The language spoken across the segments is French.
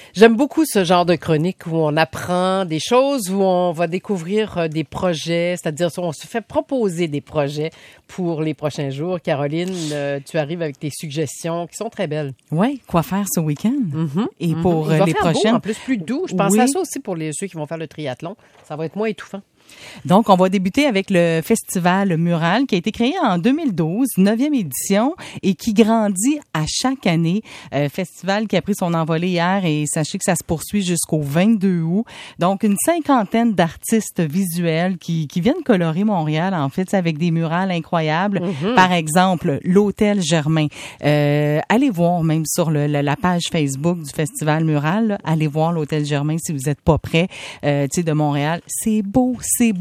J'aime beaucoup ce genre de chronique où on apprend des choses, où on va découvrir des projets, c'est-à-dire on se fait proposer des projets pour les prochains jours. Caroline, tu arrives avec tes suggestions qui sont très belles. Oui, quoi faire ce week-end. Et pour Il va les faire prochaines. beau, en plus, plus doux. Je pensais à ça aussi pour ceux qui vont faire le triathlon. Ça va être moins étouffant. Donc, on va débuter avec le festival Mural qui a été créé en 2012, 9e édition, et qui grandit à chaque année. Festival qui a pris son envolée hier et sachez que ça se poursuit jusqu'au 22 août. Donc, une cinquantaine d'artistes visuels qui viennent colorer Montréal, en fait, avec des murales incroyables. Par exemple, l'Hôtel Germain. Allez voir même sur la page Facebook du Festival Mural, là, allez voir l'Hôtel Germain si vous n'êtes pas près de Montréal. C'est beau,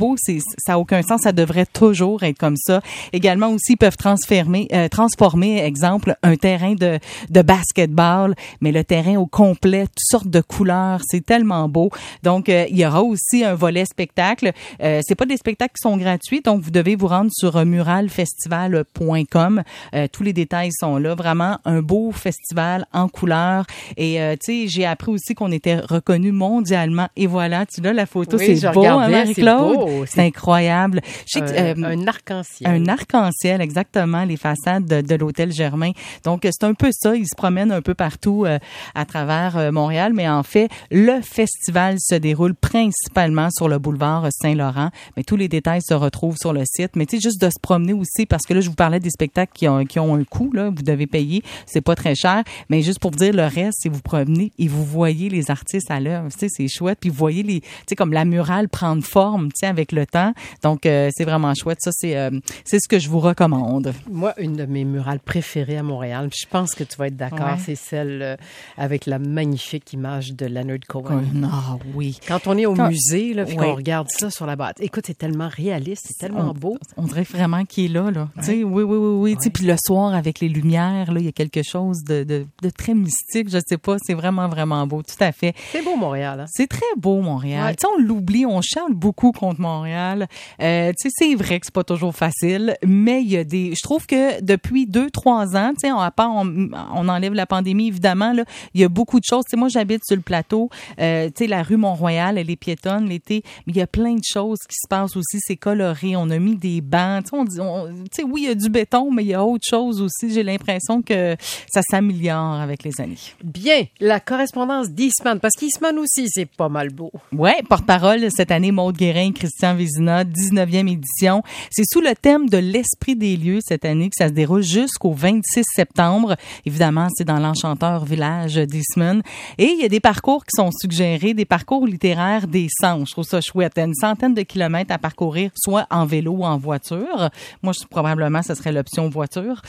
ça n'a aucun sens, ça devrait toujours être comme ça. Également aussi, ils peuvent transformer, exemple, un terrain de basketball, mais le terrain au complet, toutes sortes de couleurs, c'est tellement beau. Donc, il y aura aussi un volet spectacle. C'est pas des spectacles qui sont gratuits, donc vous devez vous rendre sur muralfestival.com. Tous les détails sont là. Vraiment, un beau festival en couleurs. Et, tu sais, j'ai appris aussi qu'on était reconnu mondialement. Et voilà, tu vois, la photo, oui, c'est beau, hein, Marie-Claude? C'est incroyable. Un arc-en-ciel. Un arc-en-ciel, exactement, les façades de l'Hôtel Germain. Donc, c'est un peu ça. Ils se promènent un peu partout à travers Montréal. Mais en fait, le festival se déroule principalement sur le boulevard Saint-Laurent. Mais tous les détails se retrouvent sur le site. Mais tu sais, juste de se promener aussi, parce que là, je vous parlais des spectacles qui ont un coût, là. Vous devez payer. C'est pas très cher. Mais juste pour vous dire, le reste, si vous promenez et vous voyez les artistes à l'œuvre, tu sais, c'est chouette. Puis vous voyez tu sais, comme la murale prendre forme, tu sais, avec le temps. Donc, c'est vraiment chouette. Ça, c'est ce que je vous recommande. Moi, une de mes murales préférées à Montréal, je pense que tu vas être d'accord, c'est celle avec la magnifique image de Leonard Cohen. Ah oui. Quand on est au musée, là, puis qu'on regarde ça sur la boîte, écoute, c'est tellement réaliste, c'est tellement beau. On dirait vraiment qu'il est là. Tu sais, oui. Tu sais, puis le soir, avec les lumières, là, il y a quelque chose de très mystique. Je sais pas, c'est vraiment, vraiment beau. Tout à fait. C'est beau, Montréal. Hein? C'est très beau, Montréal. Tu sais, on l'oublie, on charle beaucoup contre Montréal. Tu sais, c'est vrai que c'est pas toujours facile, mais il y a je trouve que depuis 2-3 ans, tu sais, on enlève la pandémie, évidemment, là, il y a beaucoup de choses. Tu sais, moi, j'habite sur le plateau, tu sais, la rue Mont-Royal, elle est piétonne l'été, mais il y a plein de choses qui se passent aussi. C'est coloré, on a mis des bancs, tu sais, oui, il y a du béton, mais il y a autre chose aussi. J'ai l'impression que ça s'améliore avec les années. Bien, la correspondance d'Eastman, parce qu'Eastman aussi, c'est pas mal beau. Ouais, porte-parole cette année, Maude Guérin, Christian Vézina, 19e édition. C'est sous le thème de l'esprit des lieux cette année que ça se déroule jusqu'au 26 septembre. Évidemment, c'est dans l'enchanteur village d'Eastman. Et il y a des parcours qui sont suggérés, des parcours littéraires des sens. Je trouve ça chouette. Il y a une centaine de kilomètres à parcourir, soit en vélo ou en voiture. Moi, probablement, ce serait l'option voiture.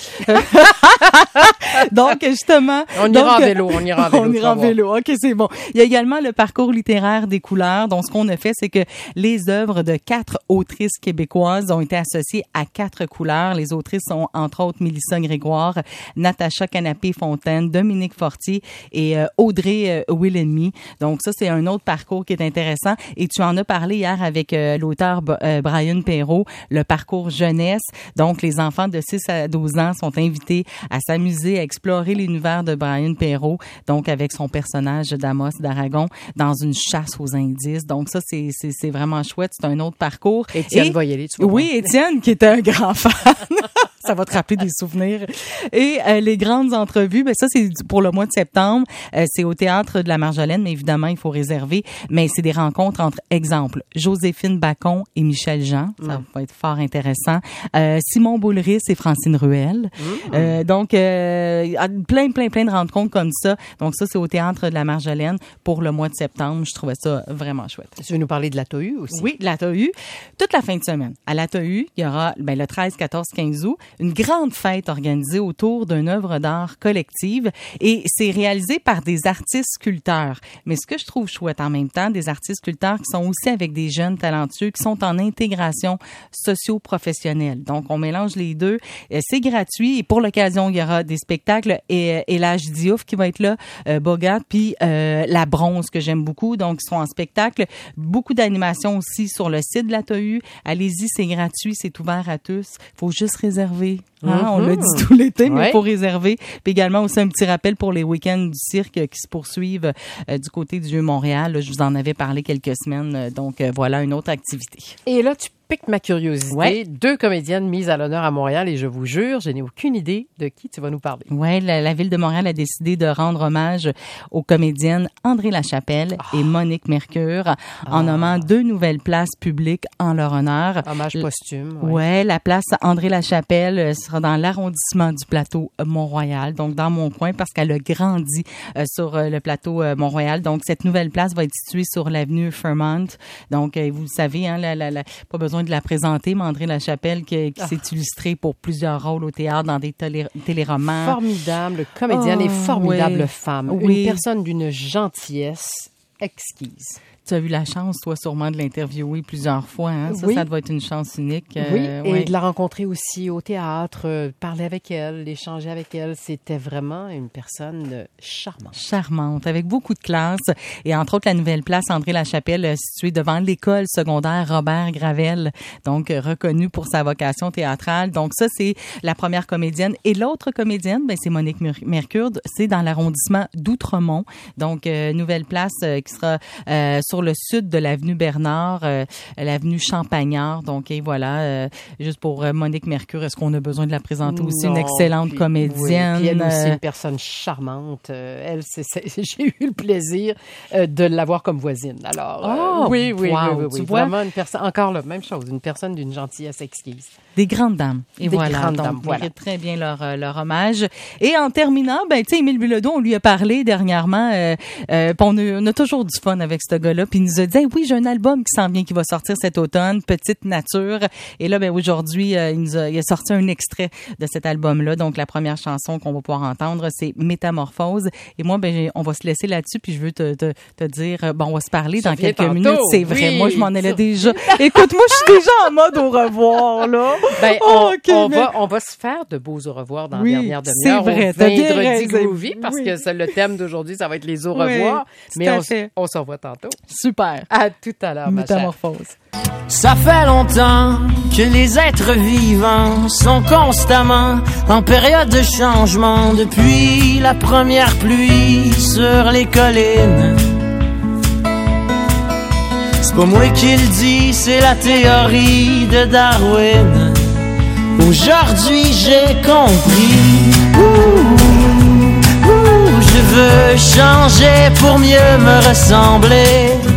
Donc, justement... On ira en vélo. On ira en vélo. OK, c'est bon. Il y a également le parcours littéraire des couleurs. Donc, ce qu'on a fait, c'est que les œuvres de 4 autrices québécoises ont été associées à 4 couleurs. Les autrices sont, entre autres, Mélissa Grégoire, Natacha Canapé-Fontaine, Dominique Fortier et Audrey Wilhelmy. Donc, ça, c'est un autre parcours qui est intéressant. Et tu en as parlé hier avec l'auteur Brian Perrault, le parcours jeunesse. Donc, les enfants de 6 à 12 ans sont invités à s'amuser, à explorer l'univers de Brian Perrault, donc avec son personnage d'Amos d'Aragon, dans une chasse aux indices. Donc, ça, c'est vraiment chouette. C'est un autre parcours. Étienne va y aller, tu vois. Oui, Étienne, qui était un grand fan. Ça va te rappeler des souvenirs. Et les grandes entrevues, ben ça, c'est pour le mois de septembre. C'est au Théâtre de la Marjolaine, mais évidemment, il faut réserver. Mais c'est des rencontres entre, exemple, Joséphine Bacon et Michel Jean. Ça va être fort intéressant. Simon Boulris et Francine Ruel. Donc, plein de rencontres comme ça. Donc, ça, c'est au Théâtre de la Marjolaine pour le mois de septembre. Je trouvais ça vraiment chouette. Tu veux nous parler de la TOU aussi? Oui, de la TOU. Toute la fin de semaine. À la TOU, il y aura le 13, 14, 15 août, une grande fête organisée autour d'une œuvre d'art collective et c'est réalisé par des artistes sculpteurs. Mais ce que je trouve chouette en même temps, des artistes sculpteurs qui sont aussi avec des jeunes talentueux qui sont en intégration socio-professionnelle. Donc, on mélange les deux. C'est gratuit et pour l'occasion, il y aura des spectacles et l'âge Diouf qui va être là, Bogart, puis La Bronze que j'aime beaucoup. Donc, ils sont en spectacle. Beaucoup d'animations aussi sur le site de la TOU. Allez-y, c'est gratuit, c'est ouvert à tous. Il faut juste réserver. réserver. On l'a dit tout l'été, mais il Ouais. faut réserver. Puis également aussi un petit rappel pour les week-ends du cirque qui se poursuivent du côté du Vieux-Montréal. Là, je vous en avais parlé quelques semaines. Donc, voilà une autre activité. Et là, tu piques ma curiosité. Ouais. 2 comédiennes mises à l'honneur à Montréal et je vous jure, je n'ai aucune idée de qui tu vas nous parler. Ouais, la Ville de Montréal a décidé de rendre hommage aux comédiennes André Lachapelle et Monique Mercure en nommant 2 nouvelles places publiques en leur honneur. Hommage posthume. Ouais, la place André Lachapelle sera dans l'arrondissement du plateau Mont-Royal, donc dans mon coin parce qu'elle a grandi sur le plateau Mont-Royal. Donc cette nouvelle place va être située sur l'avenue Fairmont. Donc vous le savez, hein, pas besoin de la présenter, mais André Lachapelle qui s'est illustrée pour plusieurs rôles au théâtre dans des téléromans. Formidable comédienne et formidable ouais. femme. Oui. Une personne d'une gentillesse exquise. Tu as eu la chance, toi, sûrement de l'interviewer plusieurs fois. Hein? Oui. Ça doit être une chance unique. Oui, et ouais. de la rencontrer aussi au théâtre, parler avec elle, échanger avec elle. C'était vraiment une personne charmante. Charmante, avec beaucoup de classe. Et entre autres, la nouvelle place André Lachapelle, située devant l'école secondaire Robert Gravel, donc reconnue pour sa vocation théâtrale. Donc ça, c'est la première comédienne. Et l'autre comédienne, ben, c'est Monique Mercure. C'est dans l'arrondissement d'Outremont. Donc, nouvelle place qui sera sur le sud de l'avenue Bernard, l'avenue Champagnard. Donc, et voilà, juste pour Monique Mercure, est-ce qu'on a besoin de la présenter aussi? Non, Une excellente puis- comédienne. Oui, puis elle aussi, une personne charmante. Elle, j'ai eu le plaisir de l'avoir comme voisine. Alors, Oh, oui, wow, tu vois? Vraiment une personne, encore là, même chose, une personne d'une gentillesse exquise. Des grandes dames. Et Des voilà, grandes donc dames, voilà. mérite très bien leur hommage. Et en terminant, ben tu sais, Émile Bilodeau, on lui a parlé dernièrement, puis on a toujours du fun avec ce gars-là, puis il nous a dit hey, oui, j'ai un album qui s'en vient, qui va sortir cet automne, Petite Nature. Et là, ben aujourd'hui, il a sorti un extrait de cet album-là. Donc la première chanson qu'on va pouvoir entendre, c'est Métamorphose. Et moi, ben on va se laisser là-dessus, puis je veux te dire, bon, on va se parler Ça dans vient quelques tantôt, minutes. C'est vrai, oui, moi je m'en allais ça. déjà. Écoute, moi je suis déjà en mode au revoir là. Ben, Oh, ok, mais- on va se faire de beaux au revoir dans Oui, la dernière c'est demi-heure. vrai, Au t'as bien Vendredi raison. Groovy, parce Oui. que c'est le thème d'aujourd'hui, ça va être les au Oui, revoir. tout Mais à fait. on se revoit tantôt. Super. À tout à l'heure, ma chère. Métamorphose. Ça fait longtemps que les êtres vivants sont constamment en période de changement depuis la première pluie sur les collines. C'est pas moi qui le dis, c'est la théorie de Darwin. Aujourd'hui j'ai compris. Je veux changer pour mieux me ressembler.